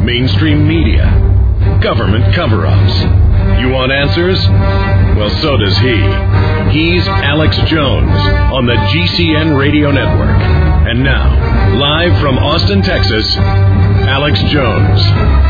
mainstream media, government cover-ups. You want answers? Well, so does he. He's Alex Jones on the GCN Radio Network. And now, live from Austin, Texas, Alex Jones.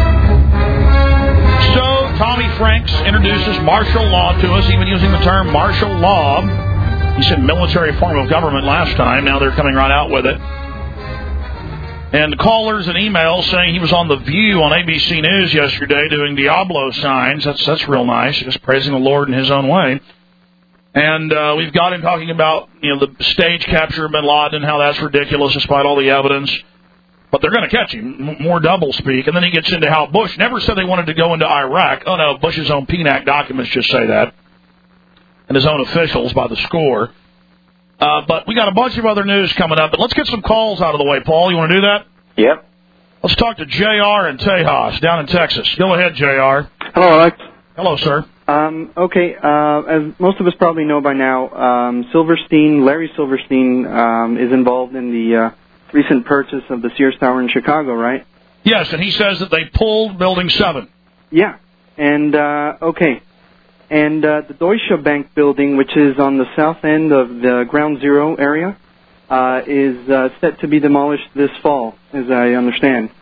So, Tommy Franks introduces martial law to us, even using the term martial law. He said military form of government last time. Now they're coming right out with it. And callers and emails saying he was on The View on ABC News yesterday doing Diablo signs. That's real nice, just praising the Lord in his own way. And we've got him talking about, the stage capture of bin Laden, how that's ridiculous despite all the evidence. But they're going to catch him, more double speak. And then he gets into how Bush never said they wanted to go into Iraq. Oh, no, Bush's own PNAC documents just say that. And his own officials by the score. But we got a bunch of other news coming up. But let's get some calls out of the way, Paul. You want to do that? Yep. Let's talk to J.R. in Tejas, down in Texas. Go ahead, J.R. Hello, Alex. Hello, sir. Okay, as most of us probably know by now, Larry Silverstein, is involved in the recent purchase of the Sears Tower in Chicago, right? Yes, and he says that they pulled Building 7. Yeah, and, okay. And the Deutsche Bank building, which is on the south end of the Ground Zero area, is set to be demolished this fall, as I understand.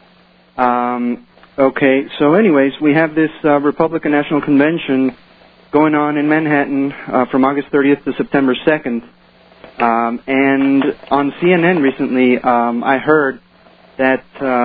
Okay, so anyways, we have this Republican National Convention going on in Manhattan from August 30th to September 2nd. And on CNN recently, I heard that,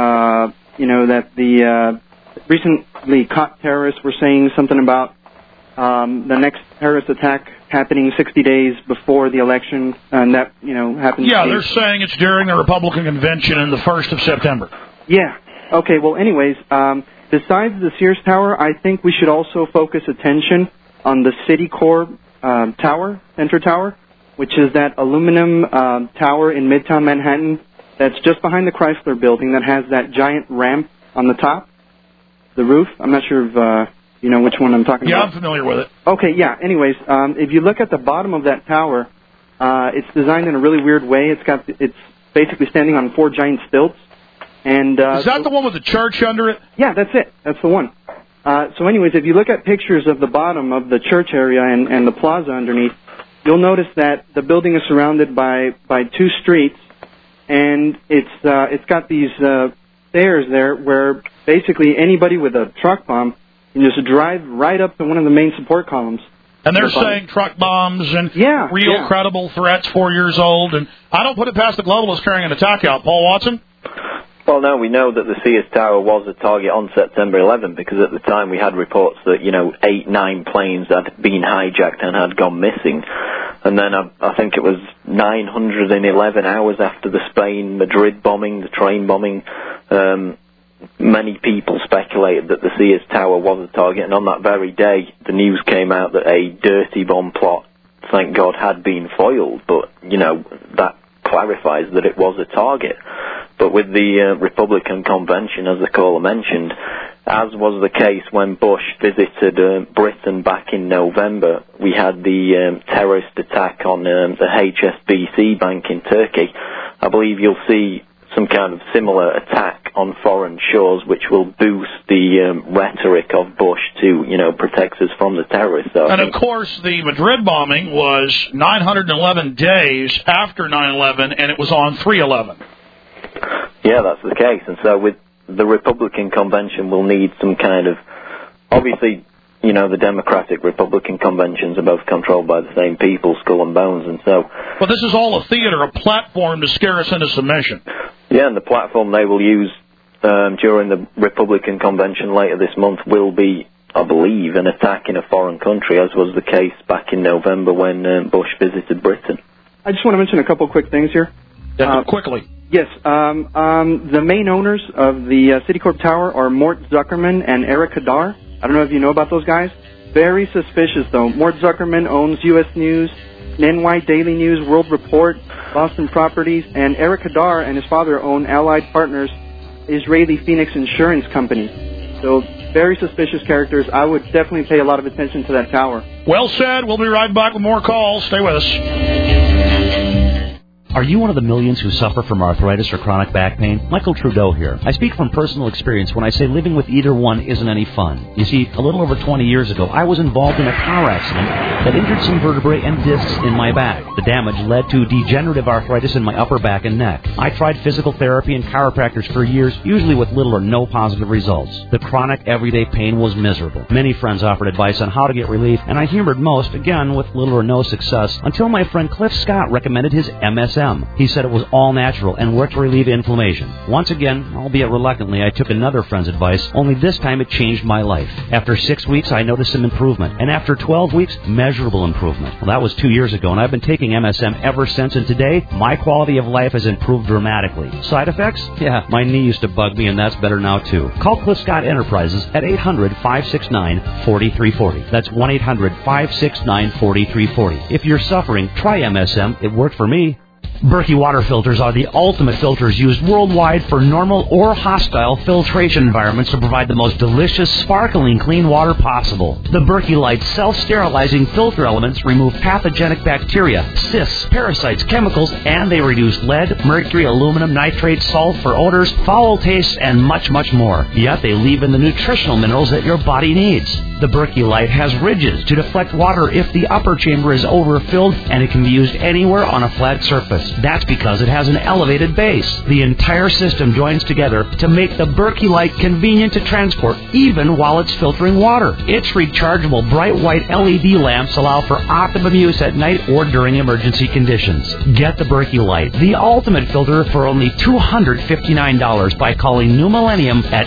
that the recently caught terrorists were saying something about the next terrorist attack happening 60 days before the election, and that, happens. Yeah, they're saying it's during the Republican convention in the 1st of September. Yeah. Okay, well, anyways, besides the Sears Tower, I think we should also focus attention on the Citicorp Tower, Center Tower, which is that aluminum tower in Midtown Manhattan that's just behind the Chrysler Building that has that giant ramp on the top, the roof. I'm not sure if you know which one I'm talking about. Yeah, I'm familiar with it. Okay, yeah. Anyways, if you look at the bottom of that tower, it's designed in a really weird way. It's basically standing on 4 giant stilts. And is that the one with the church under it? Yeah, that's it. That's the one. So anyways, if you look at pictures of the bottom of the church area and the plaza underneath, you'll notice that the building is surrounded by 2 streets, and it's got these stairs there where basically anybody with a truck bomb can just drive right up to one of the main support columns. And they're saying truck bombs and real credible threats 4 years old. And I don't put it past the globalists carrying an attack out. Paul Watson? Well, no, we know that the Sears Tower was a target on September 11 because at the time we had reports that, 8-9 planes had been hijacked and had gone missing. And then I think it was 911 hours after the Spain-Madrid bombing, the train bombing, many people speculated that the Sears Tower was a target, and on that very day, the news came out that a dirty bomb plot, thank God, had been foiled, but, that clarifies that it was a target. But with the Republican convention, as the caller mentioned, as was the case when Bush visited Britain back in November, we had the terrorist attack on the HSBC bank in Turkey. I believe you'll see some kind of similar attack on foreign shores, which will boost the rhetoric of Bush to, protect us from the terrorists. So and, of course, the Madrid bombing was 911 days after 9/11, and it was on 3/11. Yeah, that's the case. And so with the Republican convention, we'll need some kind of, obviously, the Democratic Republican conventions are both controlled by the same people, skull and bones, and so... Well, this is all a theater, a platform to scare us into submission. Yeah, and the platform they will use during the Republican convention later this month will be, I believe, an attack in a foreign country, as was the case back in November when Bush visited Britain. I just want to mention a couple quick things here. Quickly. Yes, the main owners of the Citicorp Tower are Mort Zuckerman and Eric Hadar. I don't know if you know about those guys. Very suspicious, though. Mort Zuckerman owns U.S. News, NY Daily News, World Report, Boston Properties, and Eric Hadar and his father own Allied Partners, Israeli Phoenix Insurance Company. So very suspicious characters. I would definitely pay a lot of attention to that tower. Well said. We'll be right back with more calls. Stay with us. Are you one of the millions who suffer from arthritis or chronic back pain? Michael Trudeau here. I speak from personal experience when I say living with either one isn't any fun. You see, a little over 20 years ago, I was involved in a car accident that injured some vertebrae and discs in my back. The damage led to degenerative arthritis in my upper back and neck. I tried physical therapy and chiropractors for years, usually with little or no positive results. The chronic, everyday pain was miserable. Many friends offered advice on how to get relief, and I humored most, again, with little or no success, until my friend Cliff Scott recommended his MSM. He said it was all natural and worked to relieve inflammation. Once again, albeit reluctantly, I took another friend's advice, only this time it changed my life. After 6 weeks, I noticed some improvement, and after 12 weeks, measurable improvement. Well, that was 2 years ago, and I've been taking MSM ever since, and today, my quality of life has improved dramatically. Side effects? Yeah, my knee used to bug me, and that's better now, too. Call Cliff Scott Enterprises at 800-569-4340. That's 1-800-569-4340. If you're suffering, try MSM. It worked for me. Berkey water filters are the ultimate filters used worldwide for normal or hostile filtration environments to provide the most delicious, sparkling, clean water possible. The Berkey Light self-sterilizing filter elements remove pathogenic bacteria, cysts, parasites, chemicals, and they reduce lead, mercury, aluminum, nitrate, sulfur, odors, foul tastes, and much, much more. Yet they leave in the nutritional minerals that your body needs. The Berkey Light has ridges to deflect water if the upper chamber is overfilled, and it can be used anywhere on a flat surface. That's because it has an elevated base. The entire system joins together to make the Berkey Light convenient to transport, even while it's filtering water. Its rechargeable bright white LED lamps allow for optimum use at night or during emergency conditions. Get the Berkey Light, the ultimate filter, for only $259 by calling New Millennium at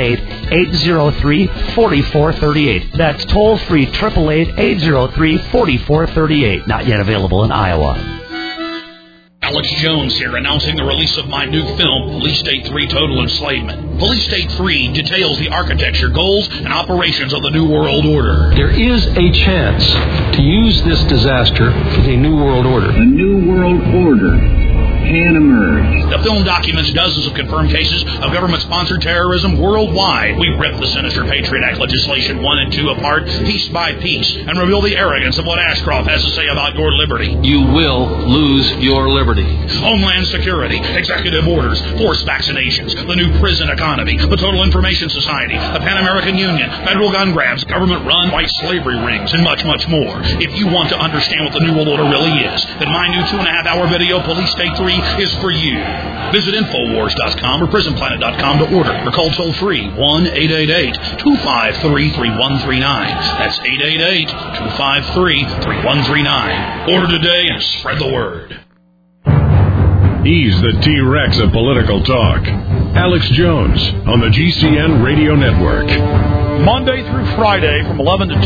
888-803-4438. That's toll-free 888-803-4438. Not yet available in Iowa. Alex Jones here, announcing the release of my new film, Police State 3 Total Enslavement. Police State 3 details the architecture, goals, and operations of the New World Order. There is a chance to use this disaster as a New World Order. A New World Order can emerge. The film documents dozens of confirmed cases of government-sponsored terrorism worldwide. We rip the sinister Patriot Act legislation 1 and 2 apart, piece by piece, and reveal the arrogance of what Ashcroft has to say about your liberty. You will lose your liberty. Homeland Security, executive orders, forced vaccinations, the new prison economy, the Total Information Society, the Pan American Union, federal gun grabs, government-run white slavery rings, and much, much more. If you want to understand what the New World Order really is, then my new 2.5-hour video, Police State 3, is for you. Visit Infowars.com or PrisonPlanet.com to order, or call toll-free 1-888-253-3139. That's 888-253-3139. Order today and spread the word. He's the T-Rex of political talk. Alex Jones on the GCN Radio Network. Monday through Friday from 11 to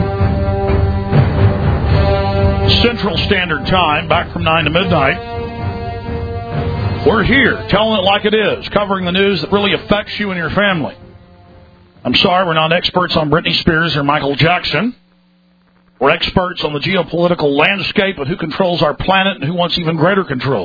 2. Central Standard Time, back from 9 to midnight. We're here, telling it like it is, covering the news that really affects you and your family. I'm sorry, we're not experts on Britney Spears or Michael Jackson. We're experts on the geopolitical landscape of who controls our planet and who wants even greater control.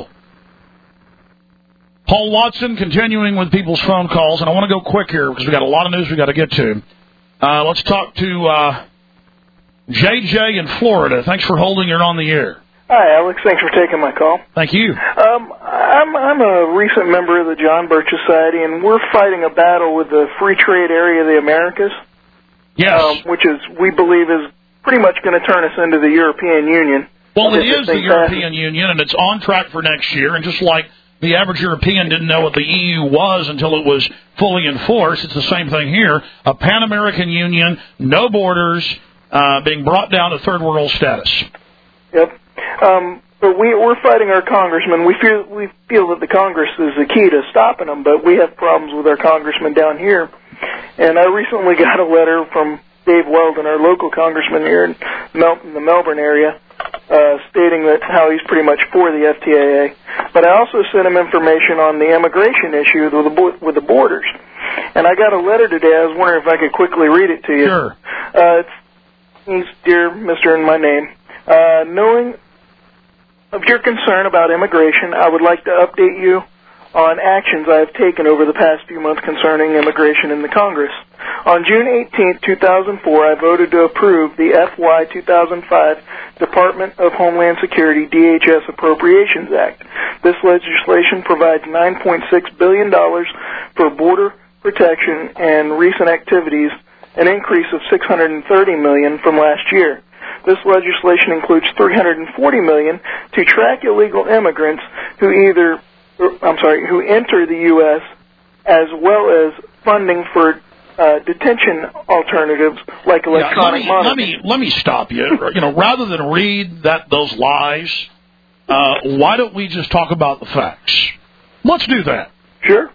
Paul Watson, continuing with people's phone calls, and I want to go quick here because we've got a lot of news we've got to get to. Let's talk to JJ in Florida. Thanks for holding. You're on the air. Hi, Alex. Thanks for taking my call. Thank you. I'm a recent member of the John Birch Society, and we're fighting a battle with the free trade area of the Americas. Yes. Which we believe is pretty much going to turn us into the European Union. Well, it is the European Union, and it's on track for next year. And just like the average European didn't know what the EU was until it was fully enforced, it's the same thing here. A Pan-American Union, no borders, being brought down to third world status. Yep. But we're fighting our congressmen. We feel that the Congress is the key to stopping them, but we have problems with our congressmen down here. And I recently got a letter from Dave Weldon, our local congressman here in the Melbourne area, stating that how he's pretty much for the FTAA. But I also sent him information on the immigration issue with the borders. And I got a letter today. I was wondering if I could quickly read it to you. Sure. It's Dear Mr. and my name. Knowing of your concern about immigration, I would like to update you on actions I have taken over the past few months concerning immigration in the Congress. On June 18, 2004, I voted to approve the FY 2005 Department of Homeland Security, DHS Appropriations Act. This legislation provides $9.6 billion for border protection and recent activities, an increase of $630 million from last year. This legislation includes $340 million to track illegal immigrants who enter the U.S., as well as funding for detention alternatives like electronic monitoring. Let me stop you. Rather than read those lies, why don't we just talk about the facts? Let's do that. Sure.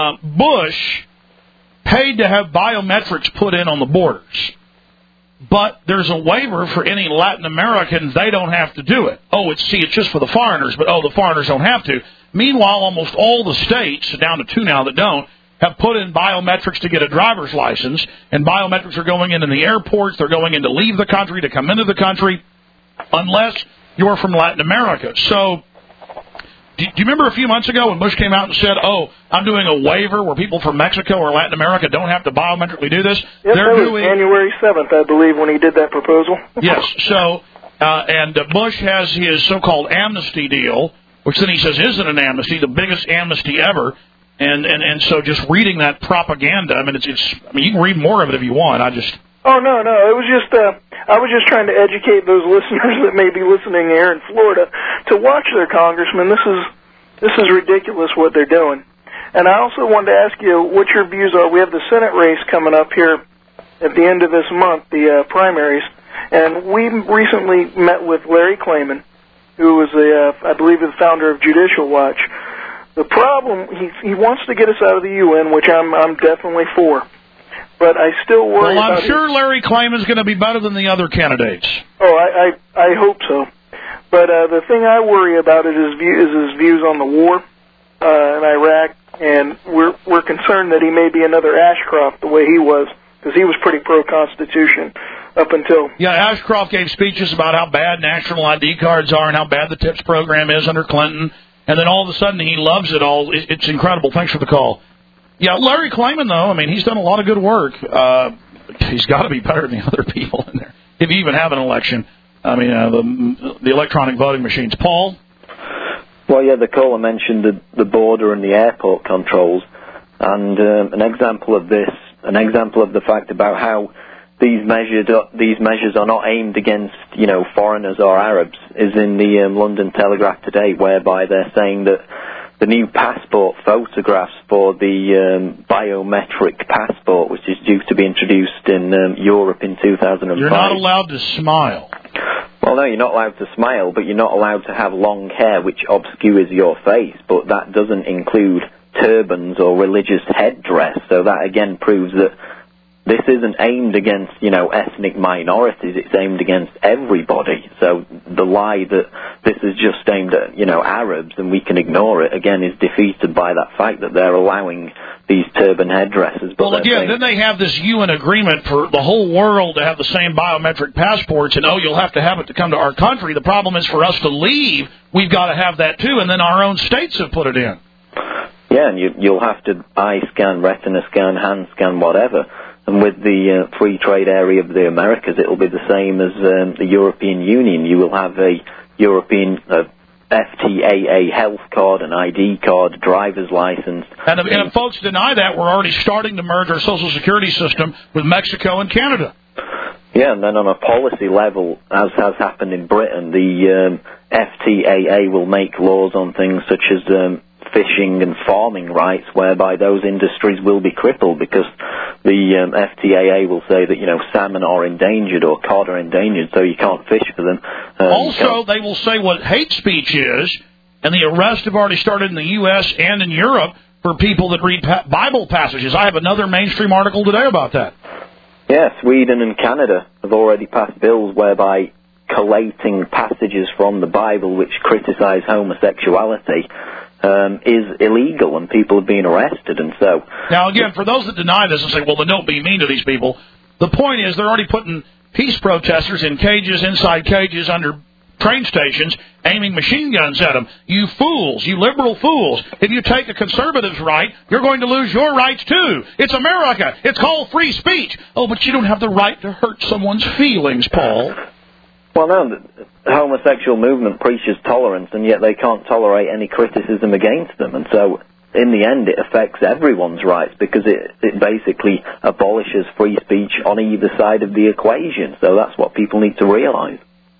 Bush paid to have biometrics put in on the borders, but there's a waiver for any Latin Americans. They don't have to do it. It's just for the foreigners, but the foreigners don't have to. Meanwhile, almost all the states, down to 2 now that don't, have put in biometrics to get a driver's license, and biometrics are going in the airports. They're going in to leave the country, to come into the country, unless you're from Latin America. So, do you remember a few months ago when Bush came out and said, I'm doing a waiver where people from Mexico or Latin America don't have to biometrically do this? Yes, that was January 7th, I believe, when he did that proposal. Yes, so, and Bush has his so-called amnesty deal, which then he says isn't an amnesty, the biggest amnesty ever. And so just reading that propaganda, it's you can read more of it if you want. Oh, no, it was just, I was just trying to educate those listeners that may be listening here in Florida to watch their congressman. This is ridiculous what they're doing. And I also wanted to ask you what your views are. We have the Senate race coming up here at the end of this month, the primaries, and we recently met with Larry Klayman, who was I believe the founder of Judicial Watch. The problem, he wants to get us out of the UN, which I'm definitely for. But I still worry about... Well, I'm sure Larry Klayman's going to be better than the other candidates. I hope so. But the thing I worry about is his views on the war in Iraq, and we're concerned that he may be another Ashcroft the way he was, because he was pretty pro-Constitution up until... Yeah, Ashcroft gave speeches about how bad national ID cards are and how bad the TIPS program is under Clinton. And then all of a sudden he loves it all. It's incredible. Thanks for the call. Yeah, Larry Klayman, though, he's done a lot of good work. He's got to be better than the other people in there. If you even have an election, the electronic voting machines. Paul? Well, yeah, the caller mentioned the border and the airport controls. And an example of the fact about how these measures are not aimed against, foreigners or Arabs is in the London Telegraph today, whereby they're saying that the new passport photographs for the biometric passport, which is due to be introduced in Europe in 2005. You're not allowed to smile. Well, no, you're not allowed to smile, but you're not allowed to have long hair, which obscures your face. But that doesn't include turbans or religious headdress. So that again proves that this isn't aimed against, ethnic minorities. It's aimed against everybody. So the lie that this is just aimed at, Arabs and we can ignore it, again, is defeated by that fact that they're allowing these turban headdresses. Well, again, then they have this UN agreement for the whole world to have the same biometric passports, and, you'll have to have it to come to our country. The problem is for us to leave, we've got to have that too, and then our own states have put it in. Yeah, and you'll have to eye scan, retina scan, hand scan, whatever. And with the free trade area of the Americas, it'll be the same as the European Union. You will have a European FTAA health card, an ID card, driver's license. And if folks deny that, we're already starting to merge our Social Security system with Mexico and Canada. Yeah, and then on a policy level, as has happened in Britain, the FTAA will make laws on things such as fishing and farming rights, whereby those industries will be crippled because the FTAA will say that, salmon are endangered or cod are endangered, so you can't fish for them. Also, they will say what hate speech is, and the arrests have already started in the U.S. and in Europe for people that read Bible passages. I have another mainstream article today about that. Yeah, Sweden and Canada have already passed bills whereby collating passages from the Bible which criticize homosexuality is illegal, and people are being arrested, and so... Now, again, for those that deny this and say, well, then don't be mean to these people, the point is they're already putting peace protesters in cages, inside cages, under train stations, aiming machine guns at them. You fools, you liberal fools. If you take a conservative's right, you're going to lose your rights, too. It's America. It's called free speech. Oh, but you don't have the right to hurt someone's feelings, Paul. Well, no, the homosexual movement preaches tolerance, and yet they can't tolerate any criticism against them. And so, in the end, it affects everyone's rights because it basically abolishes free speech on either side of the equation. So that's what people need to realize.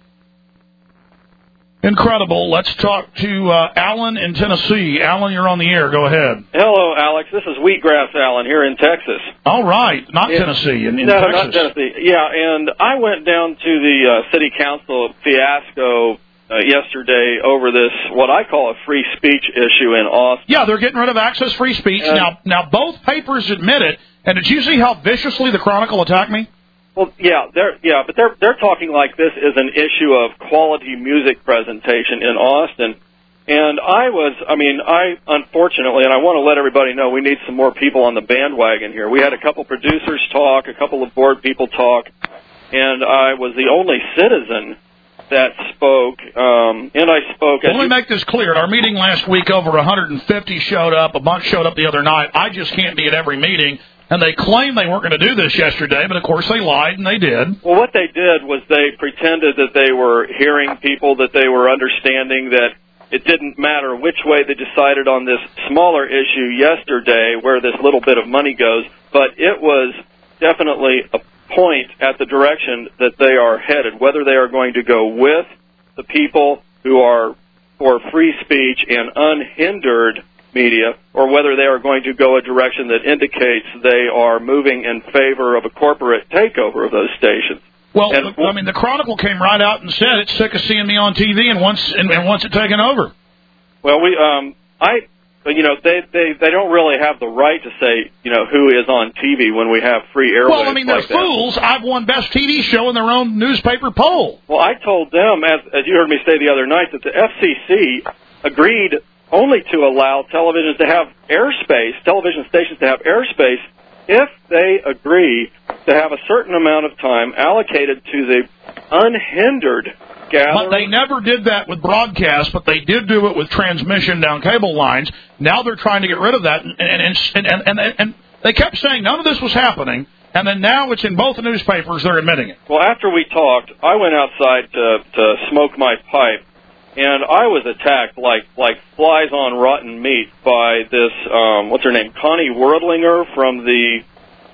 Incredible. Let's talk to Alan in Tennessee. Alan, you're on the air. Go ahead. Hello, Alex. This is Wheatgrass Alan here in Texas. All right. Not Tennessee, in no, Texas. No, not Tennessee. Yeah, and I went down to the city council fiasco yesterday over this, what I call a free speech issue in Austin. Yeah, they're getting rid of access free speech. Now both papers admit it. And did you see how viciously the Chronicle attacked me? Well, but they're talking like this is an issue of quality music presentation in Austin. And I unfortunately, and I want to let everybody know, we need some more people on the bandwagon here. We had a couple producers talk, a couple of board people talk, and I was the only citizen that spoke, and I spoke. Let me make this clear. At our meeting last week, over 150 showed up. A bunch showed up the other night. I just can't be at every meeting. And they claimed they weren't going to do this yesterday, but of course they lied, and they did. Well, what they did was they pretended that they were hearing people, that they were understanding that it didn't matter which way they decided on this smaller issue yesterday where this little bit of money goes, but it was definitely a point at the direction that they are headed, whether they are going to go with the people who are for free speech and unhindered media, or whether they are going to go a direction that indicates they are moving in favor of a corporate takeover of those stations. Well, the Chronicle came right out and said it's sick of seeing me on TV and wants it taken over. Well, they don't really have the right to say, who is on TV when we have free airwaves. Well, they're fools. I've won Best TV Show in their own newspaper poll. Well, I told them, as you heard me say the other night, that the FCC agreed only to allow television stations to have airspace if they agree to have a certain amount of time allocated to the unhindered gathering. But they never did that with broadcast, but they did do it with transmission down cable lines. Now they're trying to get rid of that, and they kept saying none of this was happening, and then now it's in both the newspapers, they're admitting it. Well, after we talked, I went outside to smoke my pipe, and I was attacked like flies on rotten meat by this, what's her name, Connie Wordlinger from the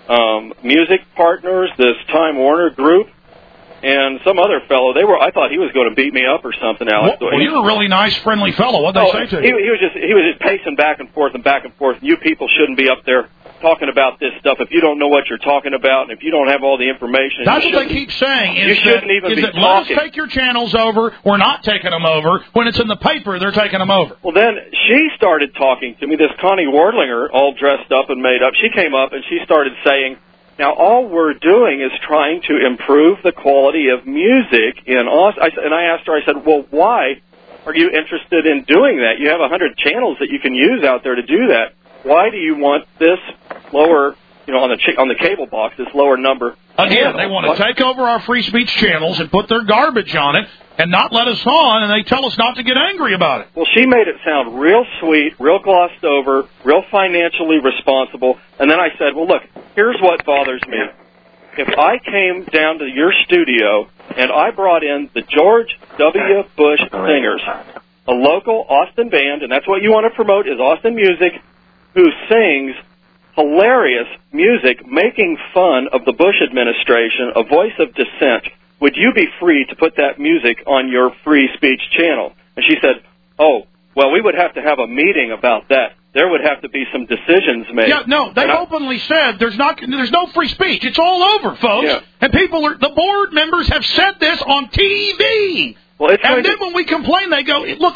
Music Partners, this Time Warner group, and some other fellow. I thought he was going to beat me up or something, Alex. Well, you're a really nice, friendly fellow. What'd they say to you? He was just pacing back and forth. You people shouldn't be up there talking about this stuff if you don't know what you're talking about, and if you don't have all the information. That's what they keep saying. You shouldn't even be talking. Let us take your channels over. We're not taking them over. When it's in the paper, they're taking them over. Well, then she started talking to me, this Connie Wardlinger, all dressed up and made up. She came up and she started saying, now all we're doing is trying to improve the quality of music in Austin. And I asked her, I said, well, why are you interested in doing that? You have 100 channels that you can use out there to do that. Why do you want this lower, on the cable box, this lower number? Again, they want to take over our free speech channels and put their garbage on it and not let us on, and they tell us not to get angry about it. Well, she made it sound real sweet, real glossed over, real financially responsible. And then I said, well, look, here's what bothers me. If I came down to your studio and I brought in the George W. Bush Singers, a local Austin band, and that's what you want to promote is Austin music, who sings hilarious music making fun of the Bush administration, a voice of dissent, would you be free to put that music on your free speech channel? And she said, oh, well, we would have to have a meeting about that. There would have to be some decisions made. Yeah, no, they openly said there's no free speech. It's all over, folks. Yeah. And the board members have said this on TV. Well, and then when we complain, they go, look,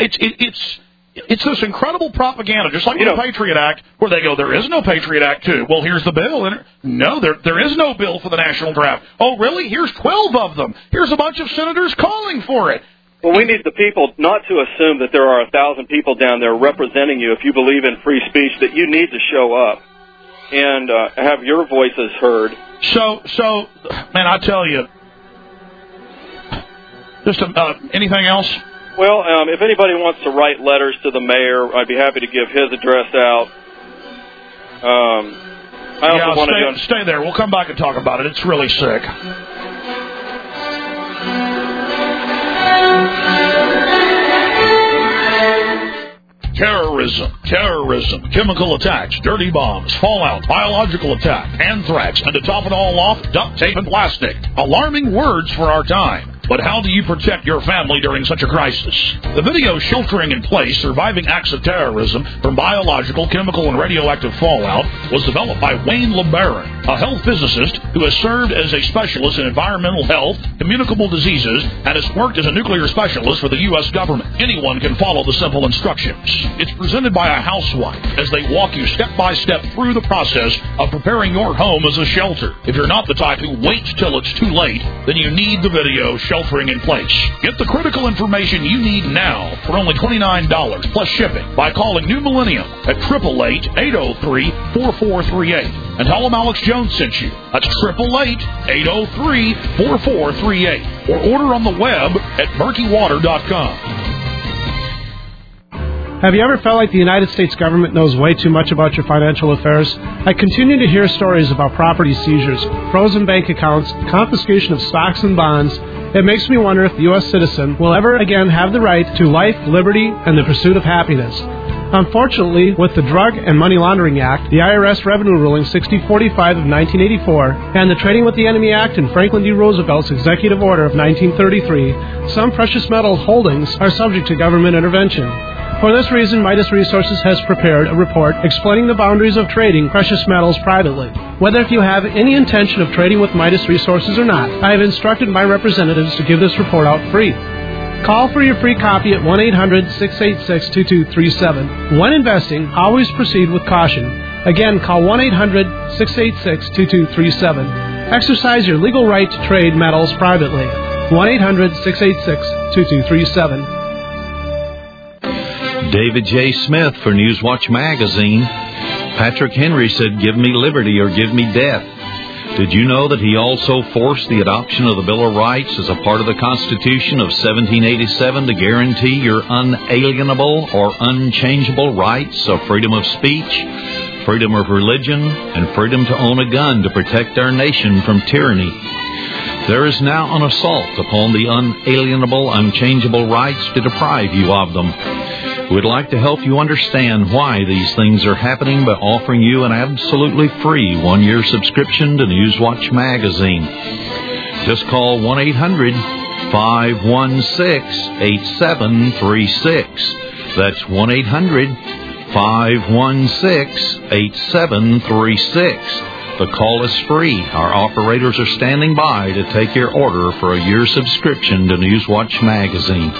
it's this incredible propaganda, just like the Patriot Act, where they go, there is no Patriot Act 2. Well, here's the bill. No, there is no bill for the national draft. Oh, really? Here's 12 of them. Here's a bunch of senators calling for it. Well, we need the people not to assume that there are 1,000 people down there representing you. If you believe in free speech, that you need to show up and have your voices heard. So, man, I tell you, just anything else? Well, if anybody wants to write letters to the mayor, I'd be happy to give his address out. Stay there. We'll come back and talk about it. It's really sick. terrorism, chemical attacks, dirty bombs, fallout, biological attack, anthrax, and to top it all off, duct tape and plastic. Alarming words for our time. But how do you protect your family during such a crisis? The video Sheltering in Place, Surviving Acts of Terrorism from Biological, Chemical, and Radioactive Fallout was developed by Wayne LeBaron, a health physicist who has served as a specialist in environmental health, communicable diseases, and has worked as a nuclear specialist for the U.S. government. Anyone can follow the simple instructions. It's presented by a housewife as they walk you step by step through the process of preparing your home as a shelter. If you're not the type who waits till it's too late, then you need the video Sheltering in Place. Get the critical information you need now for only $29 plus shipping by calling New Millennium at 888-803-4438 and tell them Alex Jones sent you. That's 888-803-4438 or order on the web at murkywater.com. Have you ever felt like the United States government knows way too much about your financial affairs? I continue to hear stories about property seizures, frozen bank accounts, confiscation of stocks and bonds. It makes me wonder if the U.S. citizen will ever again have the right to life, liberty, and the pursuit of happiness. Unfortunately, with the Drug and Money Laundering Act, the IRS Revenue Ruling 6045 of 1984, and the Trading with the Enemy Act and Franklin D. Roosevelt's Executive Order of 1933, some precious metal holdings are subject to government intervention. For this reason, Midas Resources has prepared a report explaining the boundaries of trading precious metals privately. Whether if you have any intention of trading with Midas Resources or not, I have instructed my representatives to give this report out free. Call for your free copy at 1-800-686-2237. When investing, always proceed with caution. Again, call 1-800-686-2237. Exercise your legal right to trade metals privately. 1-800-686-2237. David J. Smith for Newswatch Magazine. Patrick Henry said, "Give me liberty or give me death." Did you know that he also forced the adoption of the Bill of Rights as a part of the Constitution of 1787 to guarantee your unalienable or unchangeable rights of freedom of speech, freedom of religion, and freedom to own a gun to protect our nation from tyranny? There is now an assault upon the unalienable, unchangeable rights to deprive you of them. We'd like to help you understand why these things are happening by offering you an absolutely free one-year subscription to Newswatch Magazine. Just call 1-800-516-8736. That's 1-800-516-8736. The call is free. Our operators are standing by to take your order for a year subscription to Newswatch Magazine.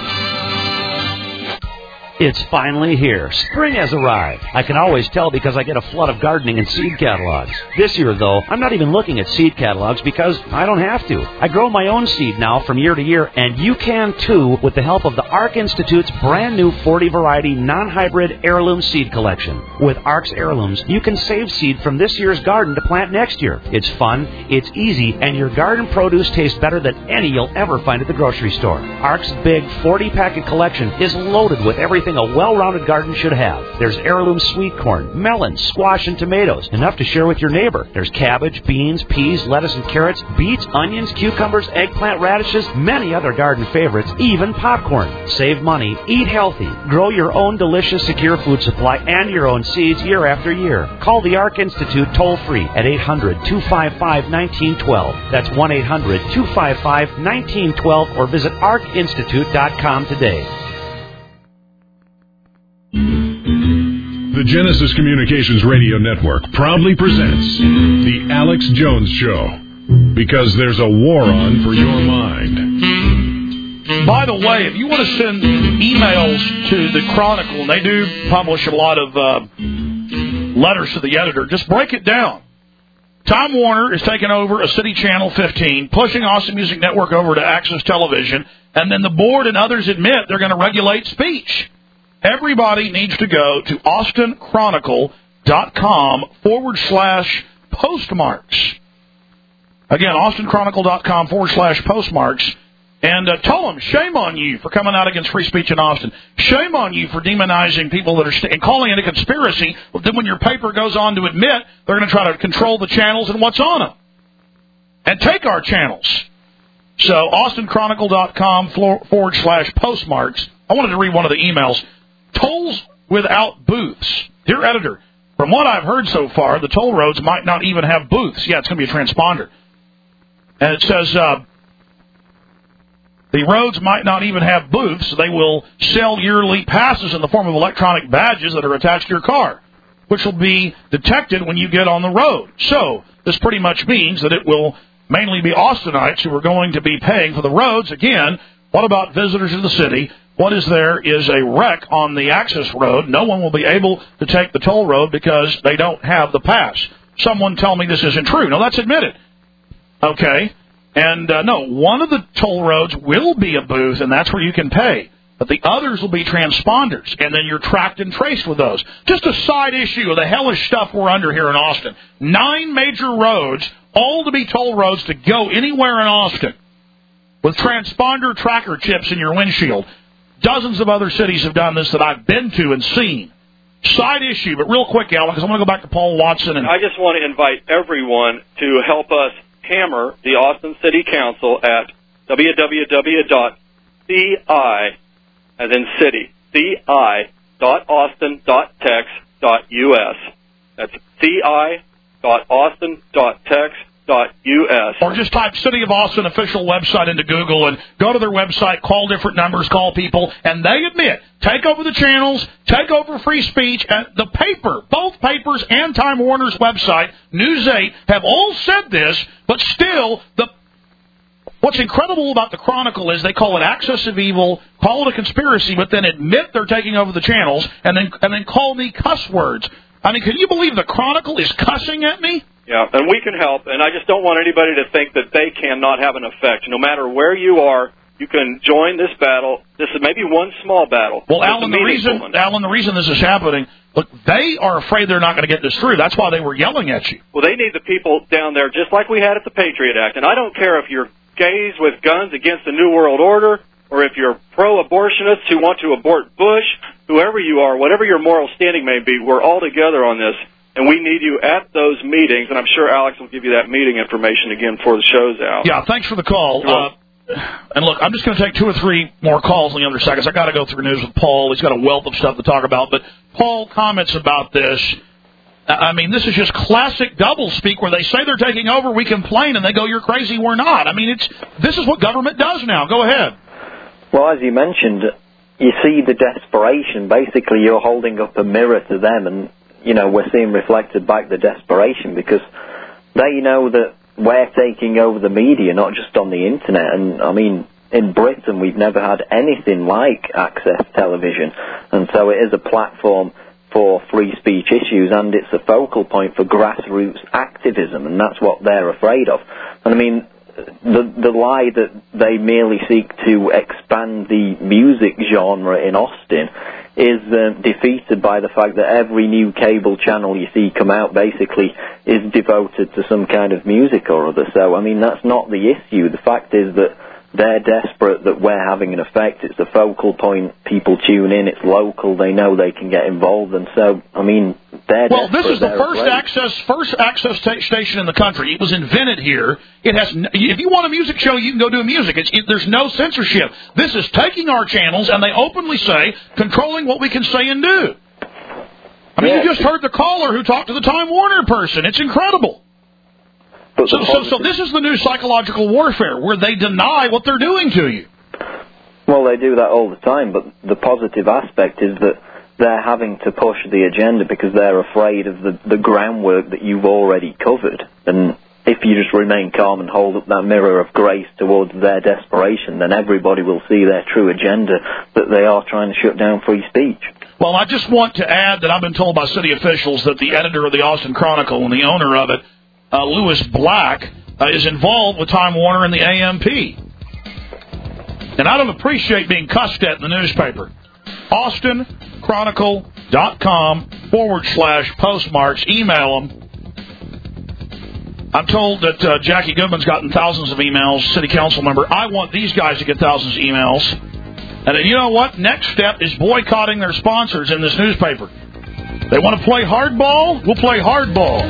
It's finally here. Spring has arrived. I can always tell because I get a flood of gardening and seed catalogs. This year, though, I'm not even looking at seed catalogs because I don't have to. I grow my own seed now from year to year, and you can too with the help of the ARC Institute's brand new 40-variety non-hybrid heirloom seed collection. With ARC's heirlooms, you can save seed from this year's garden to plant next year. It's fun, it's easy, and your garden produce tastes better than any you'll ever find at the grocery store. ARC's big 40-packet collection is loaded with everything a well-rounded garden should have. There's heirloom sweet corn, melons, squash, and tomatoes, enough to share with your neighbor. There's cabbage, beans, peas, lettuce, and carrots, beets, onions, cucumbers, eggplant, radishes, many other garden favorites, even popcorn. Save money, eat healthy, grow your own delicious, secure food supply and your own seeds year after year. Call the ARC Institute toll-free at 800-255-1912. That's 1-800-255-1912 or visit arcinstitute.com today. The Genesis Communications Radio Network proudly presents The Alex Jones Show, because there's a war on for your mind. By the way, if you want to send emails to the Chronicle, and they do publish a lot of letters to the editor, just break it down. Time Warner is taking over a City Channel 15, pushing Austin Music Network over to Access Television, and then the board and others admit they're going to regulate speech. Everybody needs to go to austinchronicle.com/postmarks. Again, austinchronicle.com/postmarks. And tell them, shame on you for coming out against free speech in Austin. Shame on you for demonizing people that are and calling it a conspiracy. Well, then when your paper goes on to admit, they're going to try to control the channels and what's on them. And take our channels. So, austinchronicle.com/postmarks. I wanted to read one of the emails. Tolls without booths. Dear editor, from what I've heard so far, the toll roads might not even have booths. Yeah, it's going to be a transponder. And it says the roads might not even have booths. They will sell yearly passes in the form of electronic badges that are attached to your car, which will be detected when you get on the road. So this pretty much means that it will mainly be Austinites who are going to be paying for the roads. Again, what about visitors to the city? What is there is a wreck on the access road. No one will be able to take the toll road because they don't have the pass. Someone tell me this isn't true. No, that's admitted. Okay. And, no, one of the toll roads will be a booth, and that's where you can pay. But the others will be transponders, and then you're tracked and traced with those. Just a side issue of the hellish stuff we're under here in Austin. 9 major roads, all to be toll roads to go anywhere in Austin, with transponder tracker chips in your windshield. Dozens of other cities have done this that I've been to and seen. Side issue, but real quick, Alan, because I'm going to go back to Paul Watson. And I just want to invite everyone to help us hammer the Austin City Council at www.ci, as in city, ci.austin.tex.us. That's ci.austin.tex.us. Or just type City of Austin official website into Google and go to their website, call different numbers, call people, and they admit, take over the channels, take over free speech. The paper, both papers and Time Warner's website, News 8, have all said this, but still, what's incredible about the Chronicle is they call it access of evil, call it a conspiracy, but then admit they're taking over the channels, and then call me cuss words. I mean, can you believe the Chronicle is cussing at me? Yeah, and we can help, and I just don't want anybody to think that they cannot have an effect. No matter where you are, you can join this battle. This is maybe one small battle. Well, Alan, the reason this is happening, look, they are afraid they're not going to get this through. That's why they were yelling at you. Well, they need the people down there, just like we had at the Patriot Act. And I don't care if you're gays with guns against the New World Order, or if you're pro-abortionists who want to abort Bush, whoever you are, whatever your moral standing may be, we're all together on this. And we need you at those meetings, and I'm sure Alex will give you that meeting information again before the show's out. Yeah, thanks for the call. And look, I'm just going to take 2 or 3 more calls in the other seconds. I got to go through news with Paul. He's got a wealth of stuff to talk about. But Paul comments about this. I mean, this is just classic doublespeak where they say they're taking over, we complain, and they go, you're crazy, we're not. I mean, this is what government does now. Go ahead. Well, as you mentioned, you see the desperation. Basically, you're holding up a mirror to them, and you know, we're seeing reflected back the desperation because they know that we're taking over the media, not just on the internet. And, I mean, in Britain, we've never had anything like Access Television. And so it is a platform for free speech issues, and it's a focal point for grassroots activism, and that's what they're afraid of. And, I mean, the lie that they merely seek to expand the music genre in Austin is defeated by the fact that every new cable channel you see come out basically is devoted to some kind of music or other. So, I mean, that's not the issue. The fact is that they're desperate that we're having an effect. It's a focal point. People tune in. It's local. They know they can get involved. And so, I mean, they're desperate. Well, this is the first access station in the country. It was invented here. It has. If you want a music show, you can go do music. There's no censorship. This is taking our channels, and they openly say, controlling what we can say and do. I mean, you just heard the caller who talked to the Time Warner person. It's incredible. So this is the new psychological warfare, where they deny what they're doing to you. Well, they do that all the time, but the positive aspect is that they're having to push the agenda because they're afraid of the groundwork that you've already covered. And if you just remain calm and hold up that mirror of grace towards their desperation, then everybody will see their true agenda, that they are trying to shut down free speech. Well, I just want to add that I've been told by city officials that the editor of the Austin Chronicle and the owner of it, Lewis Black, is involved with Time Warner and the AMP. And I don't appreciate being cussed at in the newspaper. AustinChronicle.com/postmarks. Email them. I'm told that Jackie Goodman's gotten thousands of emails, city council member. I want these guys to get thousands of emails. And then, you know what? Next step is boycotting their sponsors in this newspaper. They want to play hardball? We'll play hardball.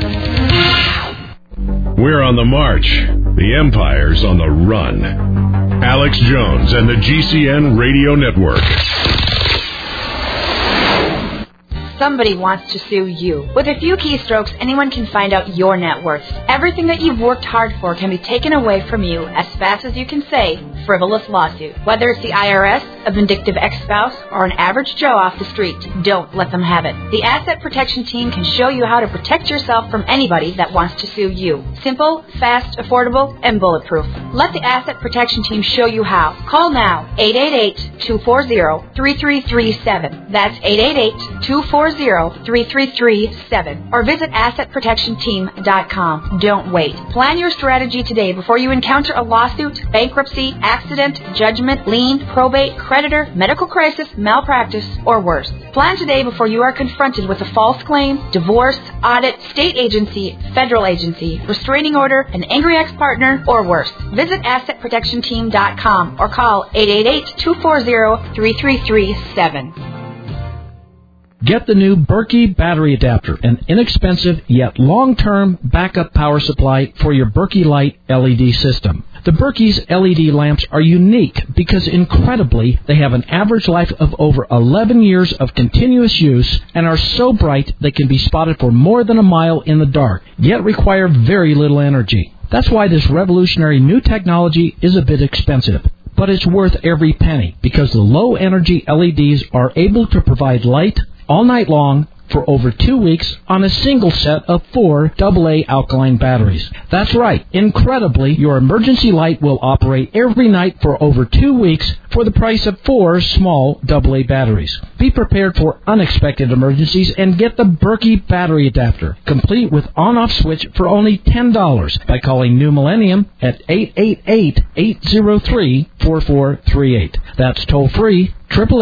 We're on the march. The Empire's on the run. Alex Jones and the GCN Radio Network. somebody wants to sue you. With a few keystrokes, anyone can find out your net worth. Everything that you've worked hard for can be taken away from you as fast as you can say, frivolous lawsuit. Whether it's the IRS, a vindictive ex-spouse, or an average Joe off the street, don't let them have it. The Asset Protection Team can show you how to protect yourself from anybody that wants to sue you. Simple, fast, affordable, and bulletproof. Let the Asset Protection Team show you how. Call now, 888-240-3337. That's 888-240-3337. Or visit AssetProtectionTeam.com. Don't wait. Plan your strategy today before you encounter a lawsuit, bankruptcy, accident, judgment, lien, probate, creditor, medical crisis, malpractice, or worse. Plan today before you are confronted with a false claim, divorce, audit, state agency, federal agency, restraining order, an angry ex-partner, or worse. Visit AssetProtectionTeam.com or call 888-240-3337. Get the new Berkey battery adapter, an inexpensive yet long-term backup power supply for your Berkey Light LED system. The Berkey's LED lamps are unique because, incredibly, they have an average life of over 11 years of continuous use and are so bright they can be spotted for more than a mile in the dark, yet require very little energy. That's why this revolutionary new technology is a bit expensive. But it's worth every penny because the low-energy LEDs are able to provide light all night long for over 2 weeks on a single set of 4 AA alkaline batteries. That's right. Incredibly, your emergency light will operate every night for over 2 weeks for the price of 4 small AA batteries. Be prepared for unexpected emergencies and get the Berkey battery adapter, complete with on-off switch for only $10 by calling New Millennium at 888-803-4438. That's toll-free,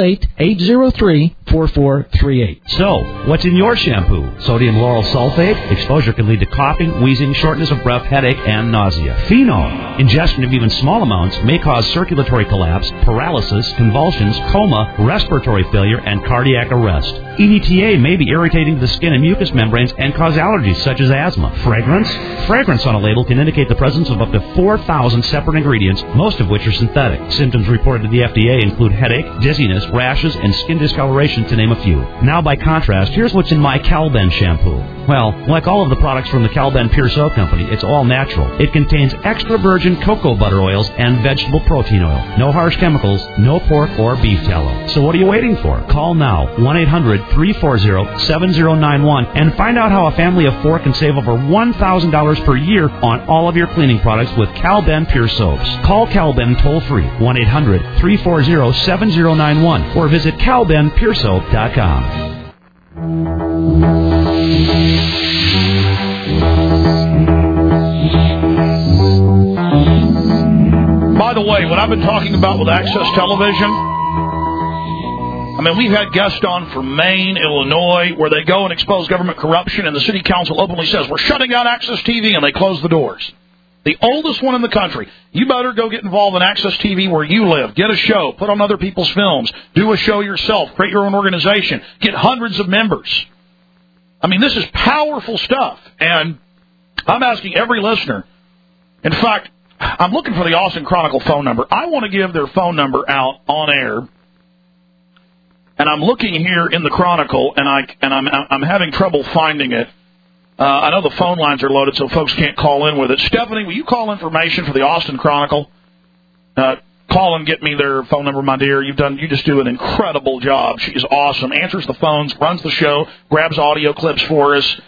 888-803-4438. So, what's in your shampoo? Sodium lauryl sulfate? Exposure can lead to coughing, wheezing, shortness of breath, headache, and nausea. Phenol. Ingestion of even small amounts may cause circulatory collapse, paralysis, convulsions, coma, respiratory failure, and cardiac arrest. EDTA may be irritating to the skin and mucous membranes and cause allergies such as asthma. Fragrance? Fragrance on a label can indicate the presence of up to 4,000 separate ingredients, most of which are synthetic. Symptoms reported to the FDA include headache, dizziness, rashes, and skin discoloration, to name a few. Now, by contrast, here's what's in my Calben shampoo. Well, like all of the products from the Calben Pure Soap Company, it's all natural. It contains extra virgin cocoa butter oils and vegetable protein oil. No harsh chemicals, no pork or beef tallow. So what are you waiting for? Call now, 1-800-340-7091, and find out how a family of 4 can save over $1,000 per year on all of your cleaning products with Calben Pure Soaps. Call Calben toll-free, 1-800-340-7091, or visit CalbenPureSoap.com. By the way, what I've been talking about with Access Television, I mean, we've had guests on from Maine, Illinois, where they go and expose government corruption, and the city council openly says, we're shutting down Access TV, and they close the doors. The oldest one in the country. You better go get involved in Access TV where you live. Get a show. Put on other people's films. Do a show yourself. Create your own organization. Get hundreds of members. I mean, this is powerful stuff. And I'm asking every listener. In fact, I'm looking for the Austin Chronicle phone number. I want to give their phone number out on air. And I'm looking here in the Chronicle, and I'm having trouble finding it. I know the phone lines are loaded, so folks can't call in with it. Stephanie, will you call information for the Austin Chronicle? Call and get me their phone number, my dear. You just do an incredible job. She's awesome. Answers the phones, runs the show, grabs audio clips for us.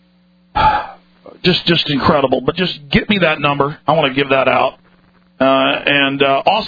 Just incredible. But just get me that number. I want to give that out. And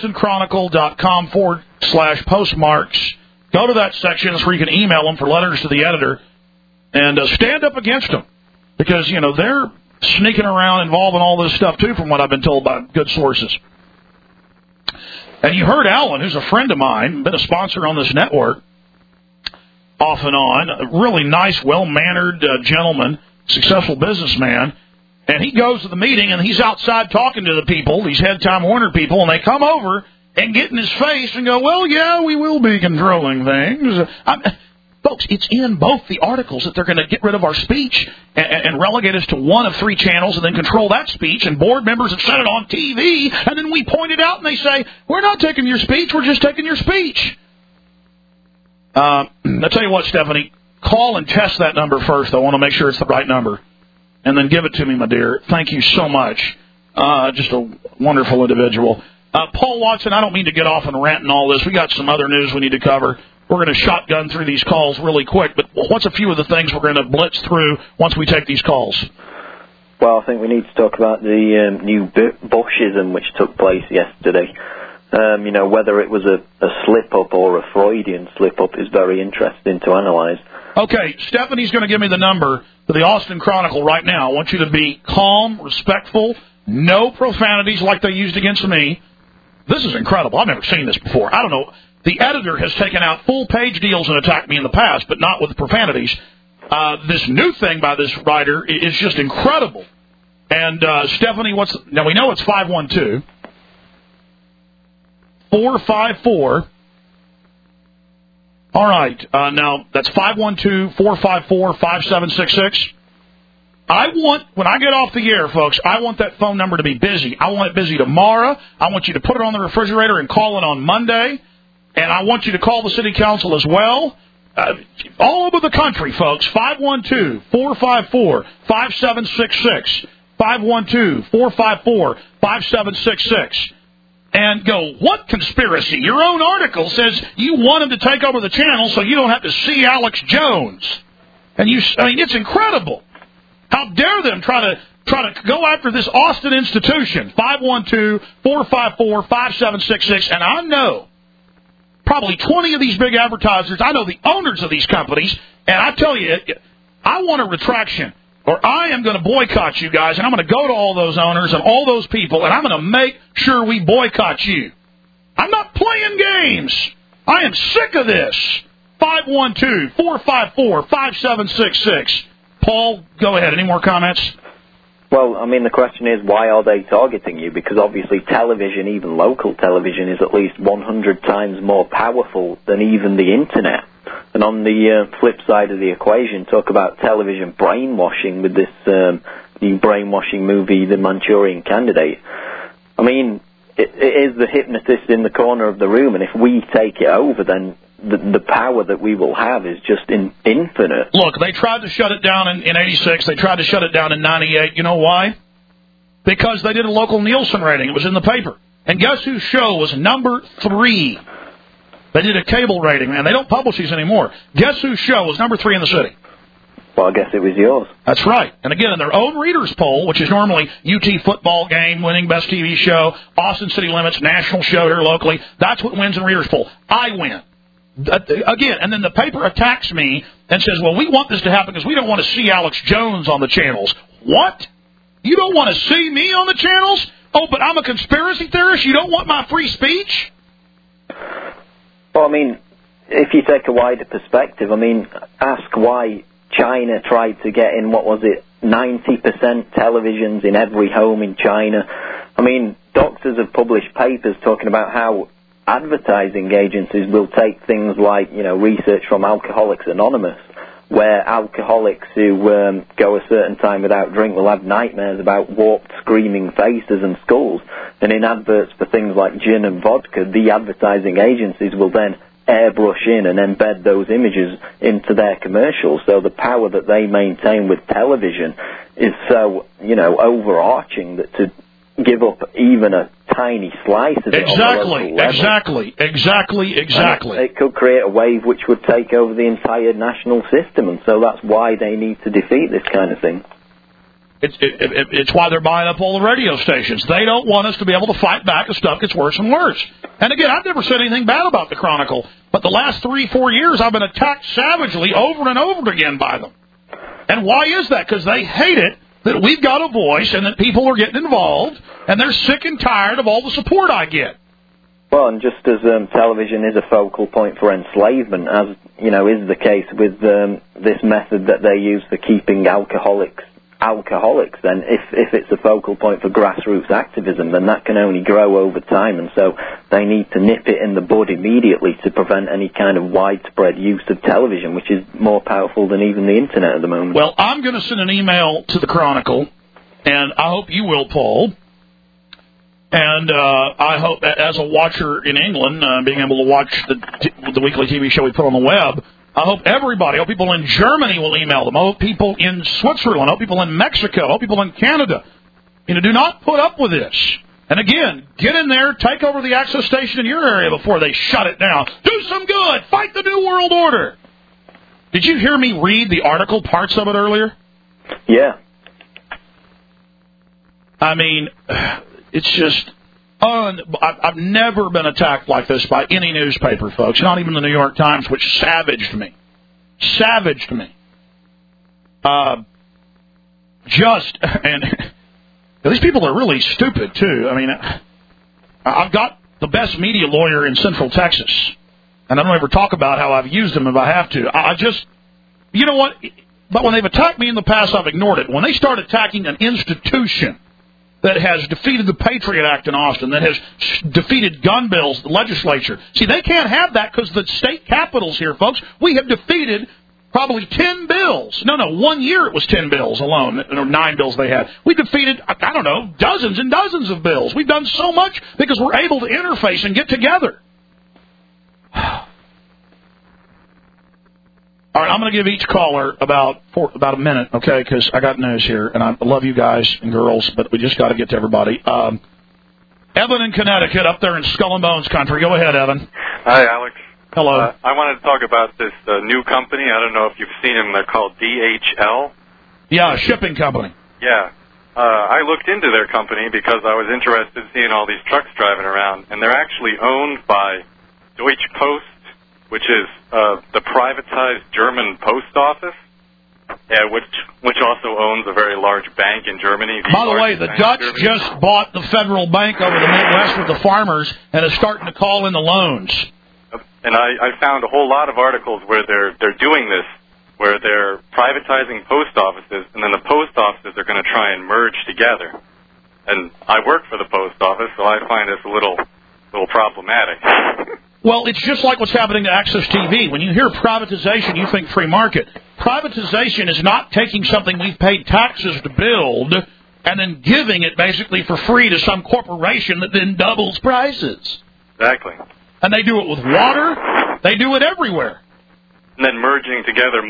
AustinChronicle.com/postmarks. Go to that section where you can email them for letters to the editor. And stand up against them. Because, you know, they're sneaking around involved in all this stuff, too, from what I've been told by good sources. And you heard Alan, who's a friend of mine, been a sponsor on this network, off and on, a really nice, well-mannered gentleman, successful businessman. And he goes to the meeting, and he's outside talking to the people, these head-time Warner people, and they come over and get in his face and go, well, yeah, we will be controlling things. Folks, it's in both the articles that they're going to get rid of our speech and relegate us to one of 3 channels and then control that speech, and board members have said it on TV, and then we point it out and they say, we're not taking your speech, we're just taking your speech. I'll tell you what, Stephanie, Call and test that number first. I want to make sure it's the right number. And then give it to me, my dear. Thank you so much. Just a wonderful individual. Paul Watson, I don't mean to get off and rant and all this. We got some other news we need to cover. We're going to shotgun through these calls really quick. But what's a few of the things we're going to blitz through once we take these calls? Well, I think we need to talk about the new Bushism which took place yesterday. Whether it was a slip-up or a Freudian slip-up is very interesting to analyze. Okay, Stephanie's going to give me the number for the Austin Chronicle right now. I want you to be calm, respectful, no profanities like they used against me. This is incredible. I've never seen this before. I don't know. The editor has taken out full-page deals and attacked me in the past, but not with profanities. This new thing by this writer is just incredible. And, Stephanie, now we know it's 512-454. All right. Now, that's 512-454-5766. When I get off the air, folks, I want that phone number to be busy. I want it busy tomorrow. I want you to put it on the refrigerator and call it on Monday. And I want you to call the city council as well. All over the country, folks. 512-454-5766. 512-454-5766. And go, what conspiracy? Your own article says you want him to take over the channel so you don't have to see Alex Jones. And it's incredible. How dare them try to go after this Austin institution? 512-454-5766. And I know probably 20 of these big advertisers. I know the owners of these companies. And I tell you, I want a retraction. Or I am going to boycott you guys, and I'm going to go to all those owners and all those people, and I'm going to make sure we boycott you. I'm not playing games. I am sick of this. 512-454-5766. Paul, go ahead. Any more comments? Well, the question is, why are they targeting you? Because obviously television, even local television, is at least 100 times more powerful than even the Internet. And on the flip side of the equation, talk about television brainwashing with this new brainwashing movie, The Manchurian Candidate. It is the hypnotist in the corner of the room, and if we take it over, then the power that we will have is just infinite. Look, they tried to shut it down in 86. They tried to shut it down in 98. You know why? Because they did a local Nielsen rating. It was in the paper. And guess whose show was number 3? They did a cable rating, and they don't publish these anymore. Guess whose show was number 3 in the city? Well, I guess it was yours. That's right. And again, in their own readers poll, which is normally UT football game, winning best TV show, Austin City Limits, national show here locally, that's what wins in readers poll. I win. Again, and then the paper attacks me and says, well, we want this to happen because we don't want to see Alex Jones on the channels. What? You don't want to see me on the channels? Oh, but I'm a conspiracy theorist? You don't want my free speech? Well, if you take a wider perspective, ask why China tried to get in, 90% televisions in every home in China. Doctors have published papers talking about how advertising agencies will take things like, research from Alcoholics Anonymous, where alcoholics who go a certain time without drink will have nightmares about warped, screaming faces and skulls. And in adverts for things like gin and vodka, the advertising agencies will then airbrush in and embed those images into their commercials. So the power that they maintain with television is so, overarching that to give up even a tiny slice of it Exactly. It could create a wave which would take over the entire national system, and so that's why they need to defeat this kind of thing. It's why they're buying up all the radio stations. They don't want us to be able to fight back as stuff gets worse and worse. And again, I've never said anything bad about the Chronicle, but the last 3-4 years I've been attacked savagely over and over again by them. And why is that? Because they hate it that we've got a voice and that people are getting involved, and they're sick and tired of all the support I get. Well, and just as television is a focal point for enslavement, as is the case with this method that they use for keeping alcoholics, then if it's a focal point for grassroots activism, then that can only grow over time, and so they need to nip it in the bud immediately to prevent any kind of widespread use of television, which is more powerful than even the Internet at the moment. Well, I'm going to send an email to the Chronicle, and I hope you will, Paul. And I hope, as a watcher in England, being able to watch the weekly TV show we put on the web, I hope everybody, I hope people in Germany will email them. I hope people in Switzerland, I hope people in Mexico, I hope people in Canada. Do not put up with this. And again, get in there, take over the access station in your area before they shut it down. Do some good. Fight the New World Order. Did you hear me read the article, parts of it earlier? Yeah. I mean, it's just... I've never been attacked like this by any newspaper, folks, not even the New York Times, which savaged me. And these people are really stupid, too. I mean, I've got the best media lawyer in Central Texas, and I don't ever talk about how I've used him if I have to. You know what? But when they've attacked me in the past, I've ignored it. When they start attacking an institution that has defeated the Patriot Act in Austin, that has defeated gun bills, the legislature. See, they can't have that because the state capitals here, folks, we have defeated probably 10 bills. No, 1 year it was 10 bills alone, or 9 bills they had. We defeated, I don't know, dozens and dozens of bills. We've done so much because we're able to interface and get together. All right, I'm going to give each caller about a minute, okay, because I got news here, and I love you guys and girls, but we just got to get to everybody. Evan in Connecticut, up there in Skull and Bones country. Go ahead, Evan. Hi, Alex. Hello. I wanted to talk about this new company. I don't know if you've seen them. They're called DHL. Yeah, a shipping company. Yeah. I looked into their company because I was interested in seeing all these trucks driving around, and they're actually owned by Deutsche Post, which is the privatized German post office, which also owns a very large bank in Germany. By the way, the Dutch just bought the federal bank over the Midwest with the farmers and is starting to call in the loans. And I found a whole lot of articles where they're doing this, where they're privatizing post offices, and then the post offices are going to try and merge together. And I work for the post office, so I find this a little problematic. Well, it's just like what's happening to Access TV. When you hear privatization, you think free market. Privatization is not taking something we've paid taxes to build and then giving it basically for free to some corporation that then doubles prices. Exactly. And they do it with water. They do it everywhere. And then merging together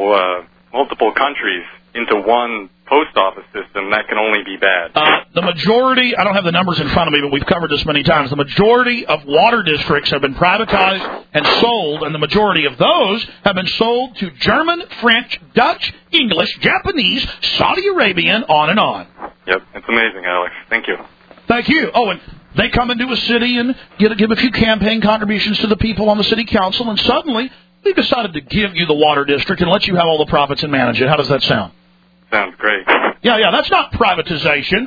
multiple countries into one post office system, that can only be bad. The majority, I don't have the numbers in front of me, but we've covered this many times, the majority of water districts have been privatized and sold, and the majority of those have been sold to German, French, Dutch, English, Japanese, Saudi Arabian, on and on. Yep, it's amazing, Alex. Thank you. Thank you. Oh, and they come into a city and give a few campaign contributions to the people on the city council, and suddenly we've decided to give you the water district and let you have all the profits and manage it. How does that sound? Sounds great. Yeah, that's not privatization.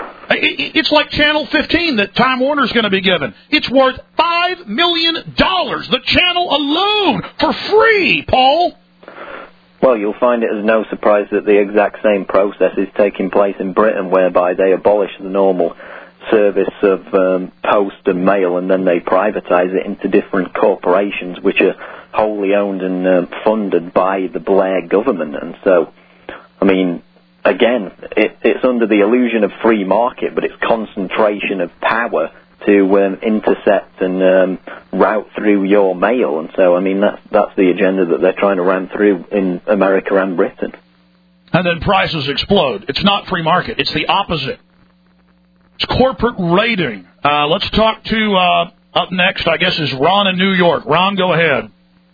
It's like Channel 15 that Time Warner's going to be given. It's worth $5 million, the channel alone, for free, Paul. Well, you'll find it as no surprise that the exact same process is taking place in Britain, whereby they abolish the normal service of post and mail, and then they privatize it into different corporations which are wholly owned and funded by the Blair government. And so, I mean, again, it's under the illusion of free market, but it's concentration of power to intercept and route through your mail. And so, I mean, that's the agenda that they're trying to ram through in America and Britain. And then prices explode. It's not free market. It's the opposite. It's corporate raiding. Let's talk to, up next, I guess, is Ron in New York. Ron, go ahead.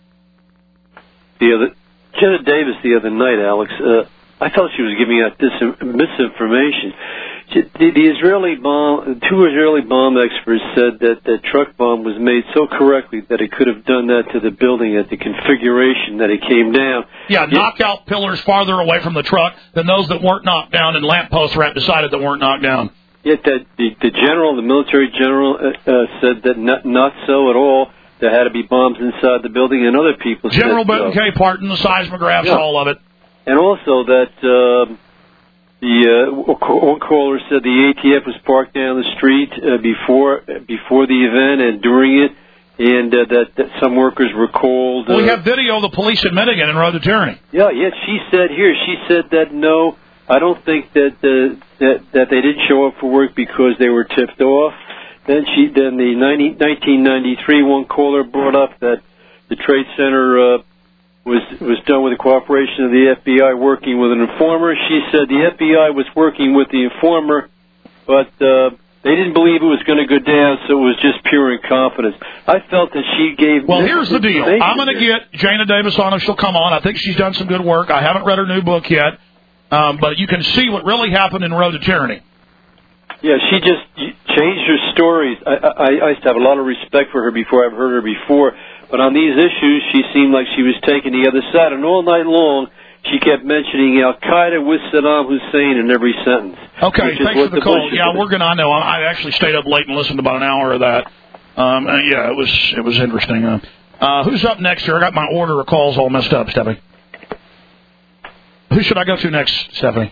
Janet Davis the other night, Alex, I felt she was giving out misinformation. The Israeli bomb, 2 Israeli bomb experts said that the truck bomb was made so correctly that it could have done that to the building at the configuration that it came down. Yeah, knock out pillars farther away from the truck than those that weren't knocked down, and lampposts right beside it that weren't knocked down. Yet that the military general, said that not so at all. There had to be bombs inside the building, and other people said General Benton K. Parton, the seismographs, all of it. And also that one caller said the ATF was parked down the street before the event and during it, and that some workers were called. We have video of the police admitting it in Road to Tyranny. Yeah. She said that no, I don't think that they didn't show up for work because they were tipped off. Then the 1993 one caller brought up that the Trade Center was done with the cooperation of the FBI working with an informer. She said the FBI was working with the informer, but they didn't believe it was going to go down, so it was just pure incompetence. I felt that she gave... Well, here's the deal. I'm going to get Jana Davis on if she'll come on. I think she's done some good work. I haven't read her new book yet, but you can see what really happened in Road to Tyranny. Yeah, she just changed her stories. I used to have a lot of respect for her before. I've heard her before. But on these issues, she seemed like she was taking the other side. And all night long, she kept mentioning Al-Qaeda with Saddam Hussein in every sentence. Okay, thanks for the call. Yeah, I know. I actually stayed up late and listened to about an hour of that. Yeah, it was interesting. Who's up next here? I got my order of calls all messed up, Stephanie. Who should I go to next, Stephanie?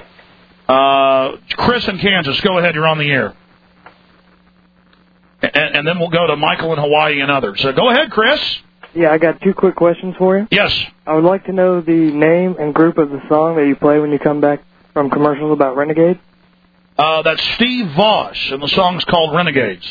Chris in Kansas, go ahead, you're on the air. And then we'll go to Michael in Hawaii and others. So go ahead, Chris. Yeah, I got 2 quick questions for you. Yes. I would like to know the name and group of the song that you play when you come back from commercials about Renegade. That's Steve Voss, and the song's called Renegades.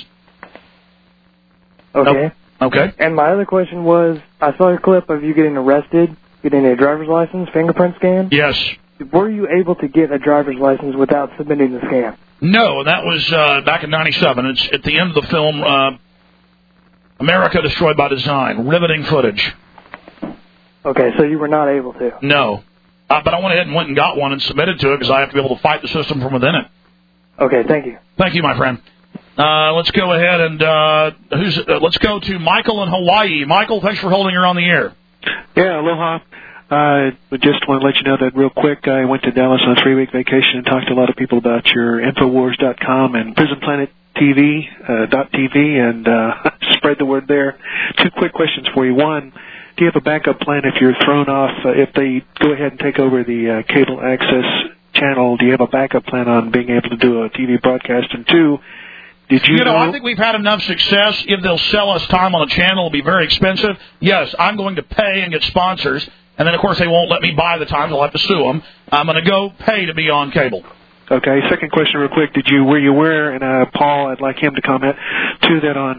Okay. Okay. And my other question was, I saw a clip of you getting arrested, getting a driver's license fingerprint scan. Yes. Were you able to get a driver's license without submitting the scan? No, that was back in '97. It's at the end of the film, America Destroyed by Design. Riveting footage. Okay, so you were not able to? No. But I went ahead and went and got one and submitted to it because I have to be able to fight the system from within it. Okay, thank you. Thank you, my friend. Let's go ahead and let's go to Michael in Hawaii. Michael, thanks for holding her on the air. Yeah, aloha. Just want to let you know that real quick. I went to Dallas on a 3-week vacation and talked to a lot of people about your Infowars.com and PrisonPlanet.tv, and spread the word there. 2 quick questions for you. One, do you have a backup plan if you're thrown off, if they go ahead and take over the cable access channel? Do you have a backup plan on being able to do a TV broadcast? And 2, did you know? I think we've had enough success. If they'll sell us time on a channel, it'll be very expensive. Yes, I'm going to pay and get sponsors. And then, of course, they won't let me buy the time. They'll have to sue them. I'm going to go pay to be on cable. Okay. Second question real quick. Were you aware, and Paul, I'd like him to comment, too, that on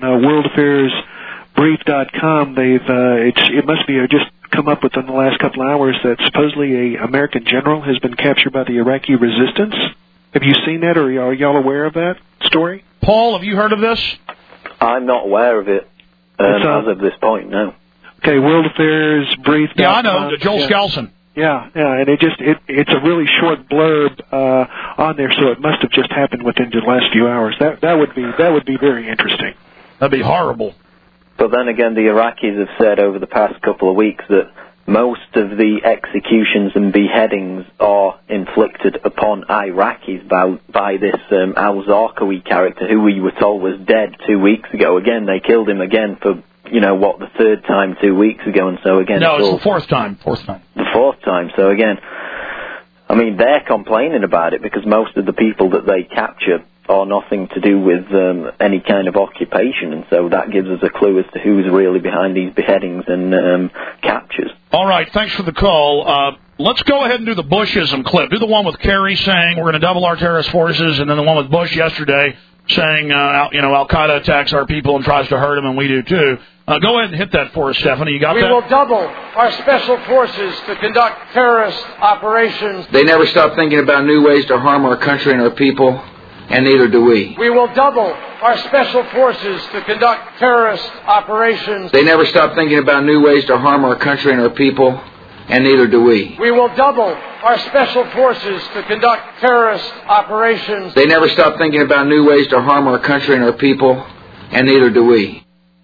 worldaffairsbrief.com, it must be just come up within the last couple of hours that supposedly an American general has been captured by the Iraqi resistance. Have you seen that, or are y'all aware of that story? Paul, have you heard of this? I'm not aware of it as of this point, no. Okay, World Affairs Brief. Yeah, I know, Joel Skousen. Yeah, and it's a really short blurb on there, so it must have just happened within the last few hours. That would be very interesting. That'd be horrible. But then again, the Iraqis have said over the past couple of weeks that most of the executions and beheadings are inflicted upon Iraqis by this al-Zarqawi character, who we were told was dead 2 weeks ago. Again, they killed him again for, the 3rd time 2 weeks ago, and so again... No, it's the 4th time. The 4th time, so again, I mean, they're complaining about it because most of the people that they capture are nothing to do with any kind of occupation, and so that gives us a clue as to who's really behind these beheadings and captures. All right, thanks for the call. Let's go ahead and do the Bushism clip. Do the one with Kerry saying we're going to double our terrorist forces, and then the one with Bush yesterday saying, Al-Qaeda attacks our people and tries to hurt them, and we do too. Go ahead and hit that for us, Stephanie. You got that? We will double our special forces to conduct terrorist operations. They never stop thinking about new ways to harm our country and our people, and neither do we. We will double our special forces to conduct terrorist operations. They never stop thinking about new ways to harm our country and our people, and neither do we. We will double our special forces to conduct terrorist operations. They never stop thinking about new ways to harm our country and our people, and neither do we.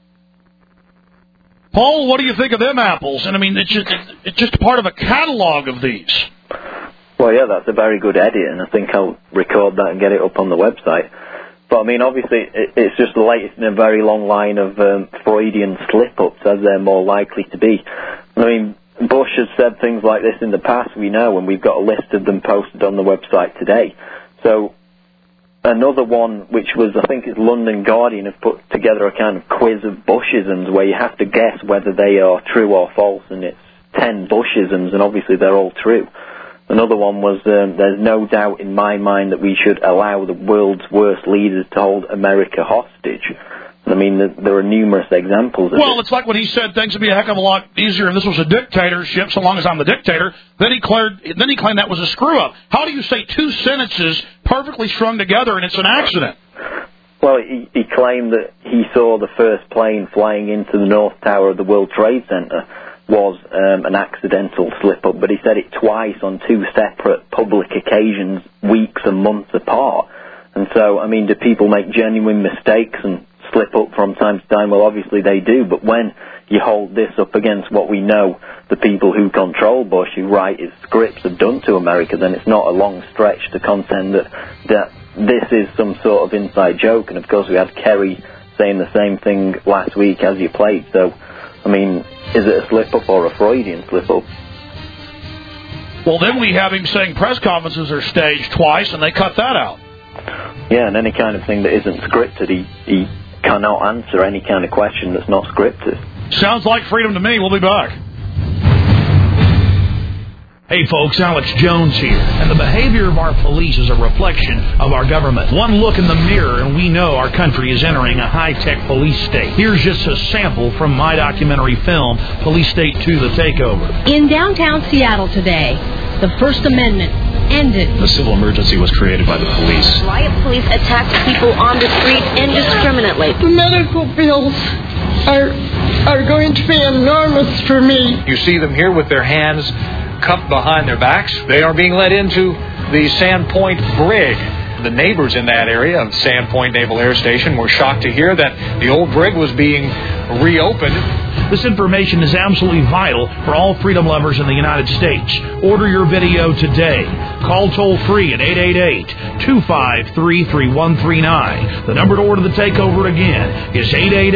Paul, what do you think of them apples? And I mean, it's just part of a catalog of these. Well, yeah, that's a very good edit, and I think I'll record that and get it up on the website. But, I mean, obviously, it's just the latest in a very long line of Freudian slip-ups, as they're more likely to be. I mean, Bush has said things like this in the past, we know, and we've got a list of them posted on the website today. So, another one, which was, I think it's London Guardian, have put together a kind of quiz of Bushisms where you have to guess whether they are true or false, and it's 10 Bushisms, and obviously they're all true. Another one was, there's no doubt in my mind that we should allow the world's worst leaders to hold America hostage. I mean, there are numerous examples of Well, it's like when he said things would be a heck of a lot easier if this was a dictatorship, so long as I'm the dictator. Then he claimed that was a screw-up. How do you say two sentences perfectly strung together and it's an accident? Well, he claimed that he saw the first plane flying into the North Tower of the World Trade Center was an accidental slip-up, but he said it twice on two separate public occasions, weeks and months apart. And so, I mean, do people make genuine mistakes and slip up from time to time? Well, obviously they do, but when you hold this up against what we know the people who control Bush, who write his scripts, have done to America, then it's not a long stretch to contend that this is some sort of inside joke. And of course we had Kerry saying the same thing last week as you played. So, I mean, is it a slip-up or a Freudian slip-up? Well, then we have him saying press conferences are staged twice, and they cut that out. Yeah, and any kind of thing that isn't scripted, he cannot answer any kind of question that's not scripted. Sounds like freedom to me. We'll be back. Hey folks, Alex Jones here, and the behavior of our police is a reflection of our government. One look in the mirror and we know our country is entering a high-tech police state. Here's just a sample from my documentary film, Police State 2: The Takeover. In downtown Seattle today, the First Amendment ended. The civil emergency was created by the police. Riot police attacked people on the street indiscriminately. The medical bills are going to be enormous for me. You see them here with their hands cuffed behind their backs. They are being led into the Sandpoint Brig. The neighbors in that area of Sandpoint Naval Air Station were shocked to hear that the old brig was being reopened. This information is absolutely vital for all freedom lovers in the United States. Order your video today. Call toll-free at 888-253-3139. The number to order the takeover again is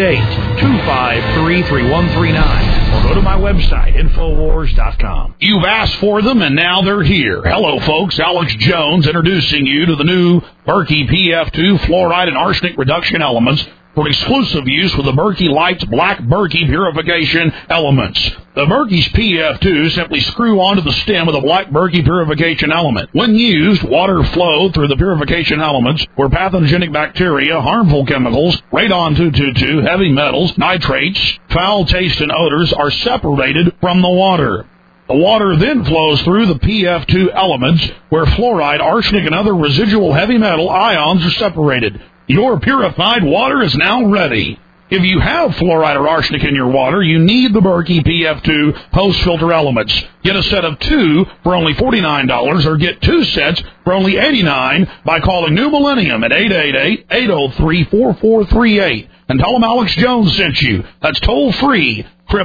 888-253-3139. Or go to my website, Infowars.com. You've asked for them, and now they're here. Hello, folks. Alex Jones introducing you to the new Berkey PF2 fluoride and arsenic reduction elements for exclusive use with the Berkey Lights Black Berkey Purification Elements. The Berkey's PF2 simply screw onto the stem of the Black Berkey Purification Element. When used, water flowed through the purification elements where pathogenic bacteria, harmful chemicals, radon-222, heavy metals, nitrates, foul taste, and odors are separated from the water. The water then flows through the PF2 elements where fluoride, arsenic, and other residual heavy metal ions are separated. Your purified water is now ready. If you have fluoride or arsenic in your water, you need the Berkey PF2 post-filter elements. Get a set of 2 for only $49 or get 2 sets for only $89 by calling New Millennium at 888-803-4438. And tell them Alex Jones sent you. That's toll-free,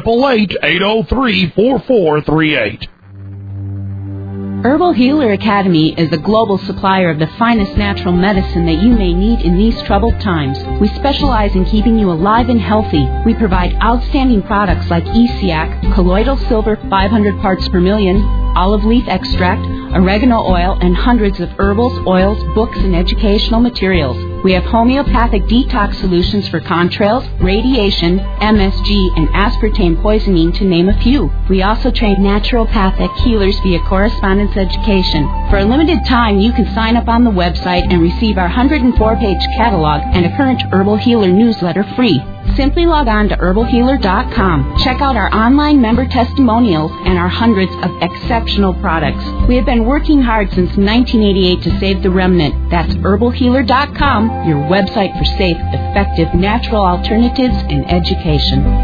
888-803-4438. Herbal Healer Academy is a global supplier of the finest natural medicine that you may need in these troubled times. We specialize in keeping you alive and healthy. We provide outstanding products like ESIAC, colloidal silver 500 parts per million, olive leaf extract, oregano oil, and hundreds of herbals, oils, books, and educational materials. We have homeopathic detox solutions for contrails, radiation, MSG, and aspartame poisoning, to name a few. We also train naturopathic healers via correspondence education. For a limited time, you can sign up on the website and receive our 104-page catalog and a current Herbal Healer newsletter free. Simply log on to herbalhealer.com. Check out our online member testimonials and our hundreds of exceptional products. We have been working hard since 1988 to save the remnant. That's herbalhealer.com, your website for safe, effective, natural alternatives and education.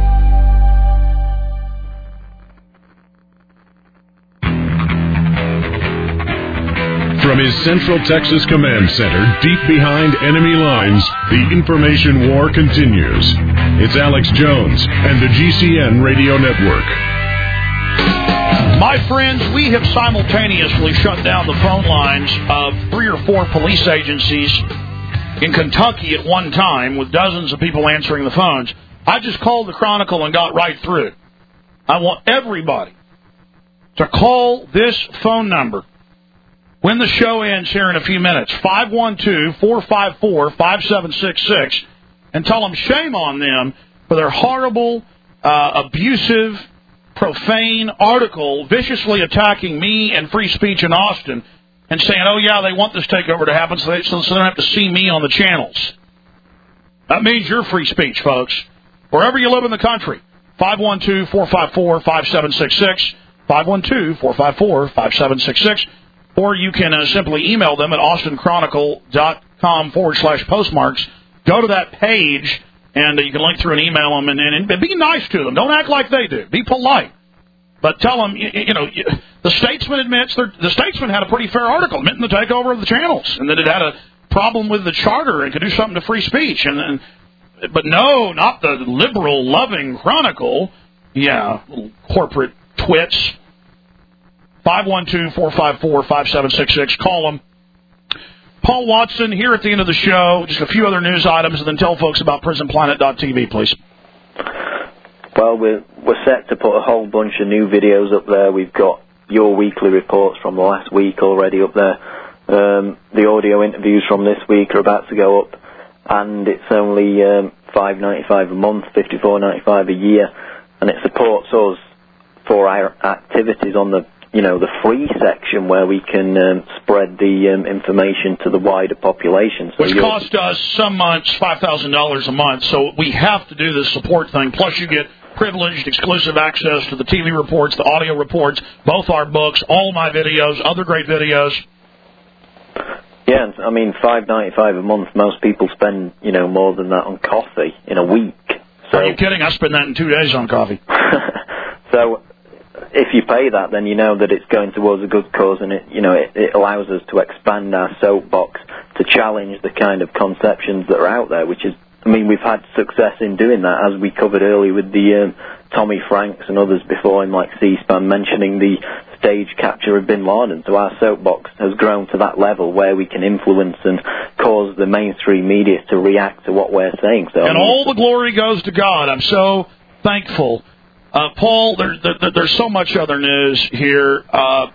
From his Central Texas Command Center, deep behind enemy lines, the information war continues. It's Alex Jones and the GCN Radio Network. My friends, we have simultaneously shut down the phone lines of 3 or 4 police agencies in Kentucky at one time with dozens of people answering the phones. I just called the Chronicle and got right through. I want everybody to call this phone number when the show ends here in a few minutes, 512-454-5766, and tell them shame on them for their horrible, abusive, profane article viciously attacking me and free speech in Austin and saying, oh, yeah, they want this takeover to happen so they don't have to see me on the channels. That means your free speech, folks. Wherever you live in the country, 512-454-5766, 512-454-5766, or you can simply email them at austinchronicle.com/postmarks. Go to that page, and you can link through and email them, and be nice to them. Don't act like they do. Be polite. But tell them, the Statesman admits, the Statesman had a pretty fair article admitting the takeover of the channels, and that it had a problem with the charter and could do something to free speech. But no, not the liberal, loving Chronicle. Yeah, little corporate twits. 512-454-5766. Call them. Paul Watson here at the end of the show. Just a few other news items, and then tell folks about PrisonPlanet.tv, please. Well, we're set to put a whole bunch of new videos up there. We've got your weekly reports from the last week already up there. The audio interviews from this week are about to go up, and it's only $5.95 a month, $54.95 a year, and it supports us for our activities on the free section where we can spread the information to the wider population. So which cost us some months $5,000 a month, so we have to do this support thing. Plus you get privileged, exclusive access to the TV reports, the audio reports, both our books, all my videos, other great videos. Yeah, I mean, $5.95 a month, most people spend, more than that on coffee in a week. So, are you kidding? I spend that in 2 days on coffee. So if you pay that, then you know that it's going towards a good cause, and it allows us to expand our soapbox to challenge the kind of conceptions that are out there, which is, we've had success in doing that, as we covered earlier with the Tommy Franks and others before in C-SPAN mentioning the stage capture of bin Laden. So our soapbox has grown to that level where we can influence and cause the mainstream media to react to what we're saying. So, and all the glory goes to God. I'm so thankful. Paul, there's so much other news here.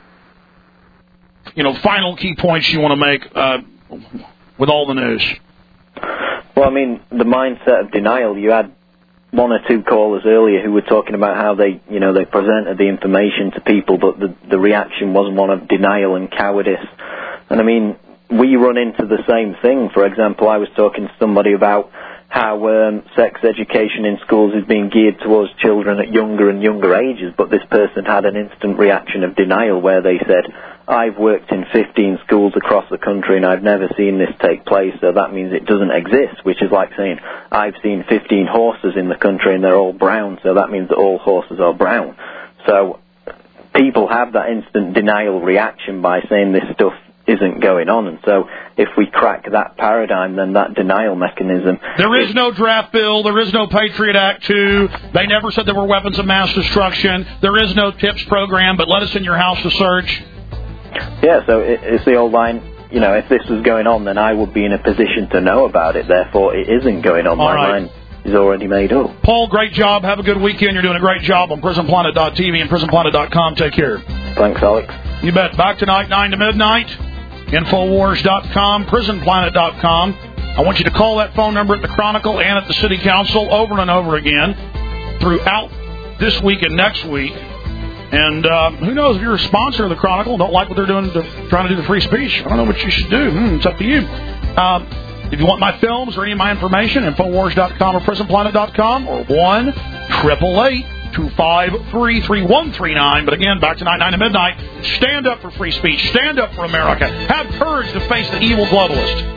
Final key points you want to make with all the news. Well, the mindset of denial. You had one or two callers earlier who were talking about how they presented the information to people, but the reaction wasn't one of denial and cowardice. And we run into the same thing. For example, I was talking to somebody about how sex education in schools is being geared towards children at younger and younger ages, but this person had an instant reaction of denial where they said, I've worked in 15 schools across the country and I've never seen this take place, so that means it doesn't exist, which is like saying, I've seen 15 horses in the country and they're all brown, so that means that all horses are brown. So people have that instant denial reaction by saying this stuff isn't going on, and so if we crack that paradigm, then that denial mechanism... There is no draft bill, there is no Patriot Act 2, they never said there were weapons of mass destruction, there is no TIPS program, but let us in your house to search. Yeah, so it's the old line, if this was going on, then I would be in a position to know about it, therefore it isn't going on. My mind is already made up. Paul, great job, have a good weekend, you're doing a great job on PrisonPlanet.tv and PrisonPlanet.com, take care. Thanks, Alex. You bet. Back tonight, 9 to midnight. Infowars.com, PrisonPlanet.com. I want you to call that phone number at the Chronicle and at the City Council over and over again throughout this week and next week. And who knows, if you're a sponsor of the Chronicle and don't like what they're doing, trying to do the free speech, I don't know what you should do. It's up to you. If you want my films or any of my information, Infowars.com or PrisonPlanet.com or 1-888-253-3139. But again, back tonight, 9 to midnight. Stand up for free speech. Stand up for America. Have courage to face the evil globalist.